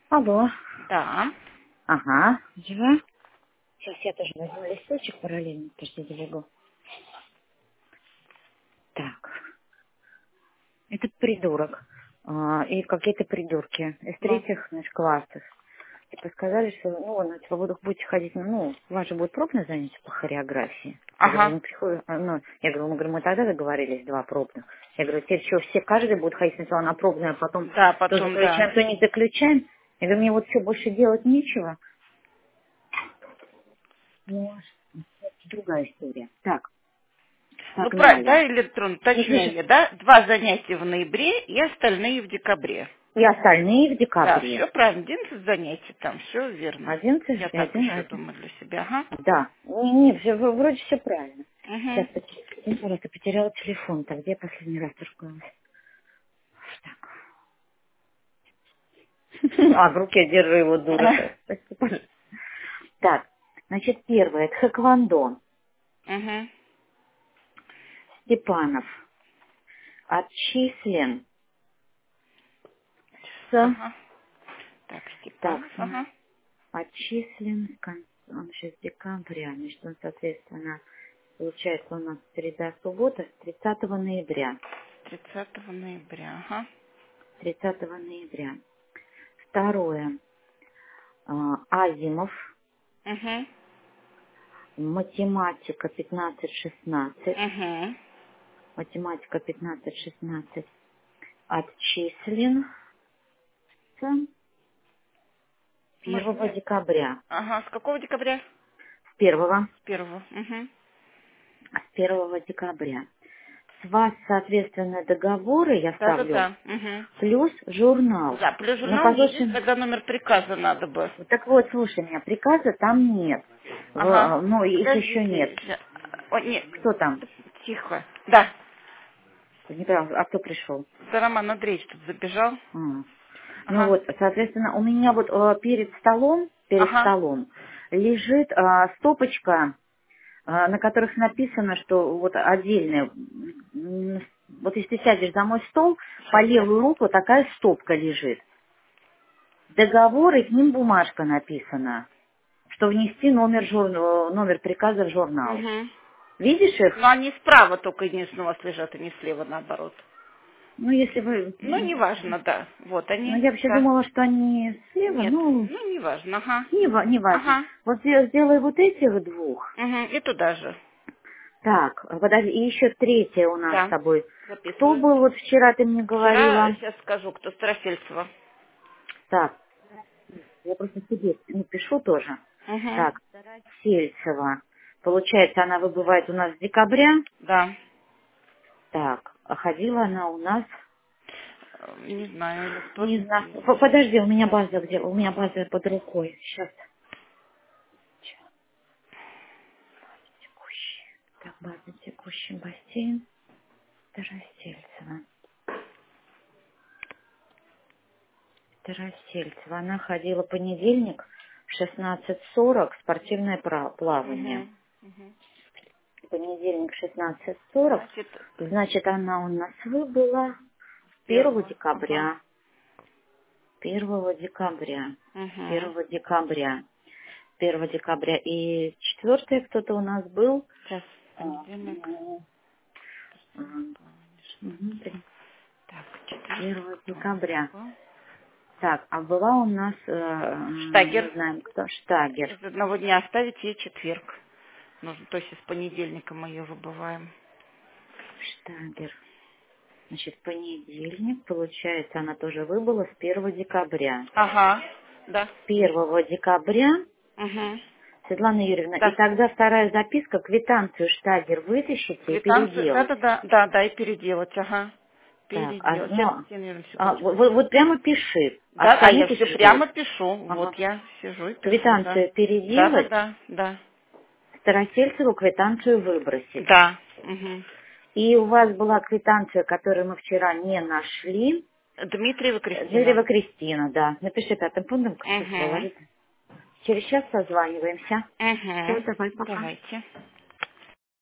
Алло. Да. Ага. Жива? Сейчас я тоже возьму листочек параллельно. Подожди, забегу. Так. Это придурок. И какие-то придурки. Из Ну. третьих, значит, классов. Типа сказали, что, типа, будете ходить, у вас же будет пробное занятие по хореографии. Я говорю, Ага. приходим, мы тогда договорились, 2 пробных. Я говорю, теперь что, все, каждый будет ходить сначала на пробное, а потом Да, то потом, да. заключаем, то не заключаем. Я говорю, мне вот что, больше делать нечего. Ну, другая история. Так, Ну, правильно, погнали. да, электрон, Ну, слушай, точнее, да? 2 занятия в ноябре и остальные в декабре. и остальные в Да, декабре. все правильно, 11 занятий там, все верно. 11, Я так один, еще один. думаю для себя, ага. Да. Не, вроде все правильно. Сейчас, Угу. пожалуйста, потеряла телефон. Так, где я последний раз торговалась? А, в руке держу его, дура. Спасибо. Так, значит, первое, это хэквондо. Угу. Степанов отчислен с... Ага. Так, Так, Степанов, ага. отчислен с концом, сейчас декабря. Значит, он, соответственно, получается у нас среда, суббота с 30 ноября. 30 ноября, ага. 30 ноября. Второе. Азимов. Угу. Математика 15-16. Угу. Математика 15-16. Отчислен с 1 Можно? декабря. Ага, с какого декабря? С первого. С первого. Угу. С 1 декабря. С вас, соответственно, договоры я ставлю, Да-да-да. Угу. плюс журнал. Да, плюс Но журнал, единственное, послушай, тогда номер приказа надо бы. вот так вот, слушай меня, приказа там нет. Ага. Их еще нет. Подождите. О, нет. Кто там? Тихо. Да. Не поняла, а кто пришел? Это Роман Андреевич тут забежал. А. Ну Ага. вот, соответственно, у меня вот перед Ага. столом лежит стопочка, на которых написано, что вот отдельная, вот если ты сядешь за мой стол, по Сейчас я... левую руку такая стопка лежит. Договор и к ним бумажка написана, что внести номер приказа в журнал. Угу. Видишь их? Но они справа только единственное у вас лежат, а не слева наоборот. Ну, если вы... Ну, неважно, да. Вот Ну, они, я вообще да. думала, что они слева, Нет, ну, ну, неважно, ага. не важно. Ага. Вот сделай вот этих двух. Угу. И туда же. Так, подожди, и еще третье у нас с Да. тобой. Кто Записываю. был, вот вчера ты мне Вчера, говорила? сейчас скажу, кто Старосельцева. Так, я просто себе напишу тоже. Угу. Так, Сельцева. Получается, она выбывает у нас с декабря. Да. Так, а ходила она у нас, Не знаю, или не знаю. вторник. Подожди, у меня Сейчас. база где? У меня база под рукой. Сейчас. Текущий. Так, база текущий бассейн. Тарасельцева. Тарасельцева. Она ходила понедельник в 16:40 спортивное плавание. Угу. Угу. Понедельник 16:40. Значит, Значит, она у нас выбыла первого первого. Ага. декабря. Первого декабря. Угу. Первого декабря. Первого декабря. И четвертое кто-то у нас был. Сейчас, А, понедельник. м, мгм, Так, четверг, 1 кто у нас декабря. был? Так, а была у нас, не Штагер. знаем кто, Штагер. Из одного дня оставить ей четверг. Нужно, то есть из понедельника мы ее выбываем. Штагер. Значит, понедельник, получается, она тоже выбыла с 1 декабря. Ага, да. 1 декабря, Угу. Светлана Юрьевна, и Да. тогда вторая записка, квитанцию Штагер вытащите и Квитанцию, переделать. да-да-да, да, и переделать, ага. Так, Переделать. Сейчас, Татьяна Юрьевна, секундочку. вот прямо пиши, Да, а отклонить я и все переделать. прямо пишу. Вот Ага. я сижу и пишу, да. Квитанцию переделать, Да-да-да, да. Старосельцеву квитанцию выбросить. Да. Угу. И у вас была квитанция, которую мы вчера не нашли. Дмитриева Дмитриева Кристина. Кристина, да. Напиши пятым пунктом, как сейчас Угу. ложится. Через час созваниваемся. Все, Угу. давай, пока. Давайте.